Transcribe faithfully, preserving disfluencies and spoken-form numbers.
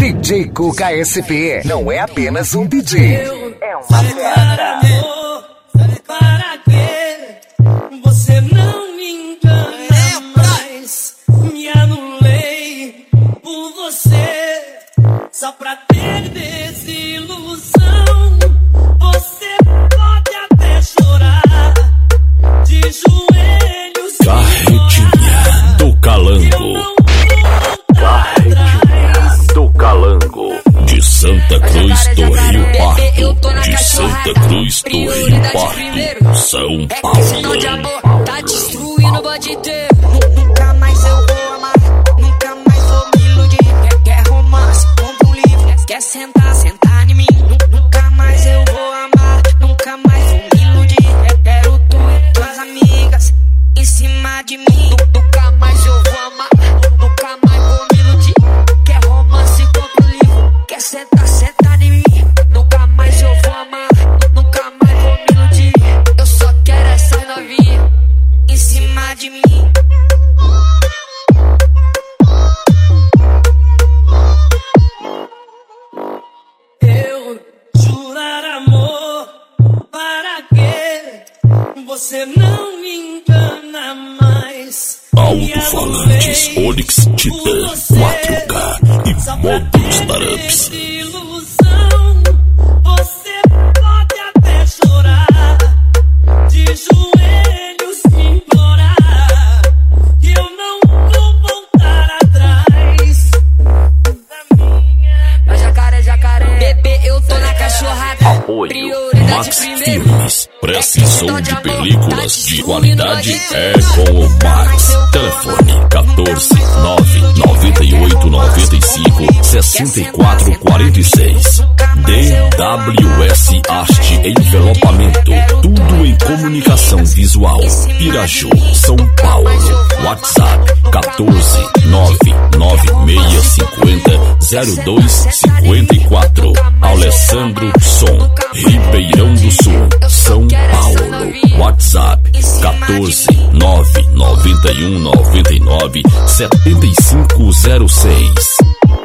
D J Cuca S P não é apenas um D J. Eu é uma falei para amor, falei para que você não me engana mais. Me anulei por você, só pra ter desilusão. Você pode até chorar de joelhos. Carretinha do Calango. Carretinha do Calango. De Santa Cruz do Rio Pardo. De Santa Cruz do Rio Pardo, São Paulo. De amor, tá destruindo o bode inteiro. Nunca mais eu vou amar, nunca mais vou me iludir. Quer, quer romance, compra um livro. Quer sentar, sentar em mim. Nunca mais eu vou amar, nunca mais vou me iludir. Quero tu e tuas amigas em cima de mim. Nunca mais eu vou amar, nunca mais vou me iludir. Quer romance, compra um livro. Quer sentar, sentar em mim. Nunca mais eu vou amar, nunca mais vou me iludir. Eu só quero essa novinha em cima de mim. Eu jurar amor, para que você não me engana mais. Alto-falantes Onix Titan quatro K e modo startups. Você pode até chorar de joelhos me implorar, que eu não vou voltar atrás da minha. Mas jacaré, jacaré, bebê, eu tô na cachorrada. Apoio Max Filmes. Precisão de películas de qualidade é com o Max. Telefone quatorze, nove, noventa e oito, noventa e cinco, sessenta e quatro, quarenta e seis. D W S Arte Envelopamento. Tudo em comunicação visual. Piraju, São Paulo. WhatsApp quatorze, nove, nove seis cinco zero, zero dois cinco quatro. Alessandro Som, Ribeirão do Sul, São Paulo. WhatsApp quatorze, nove, noventa e um, noventa e nove, setenta e cinco zero seis.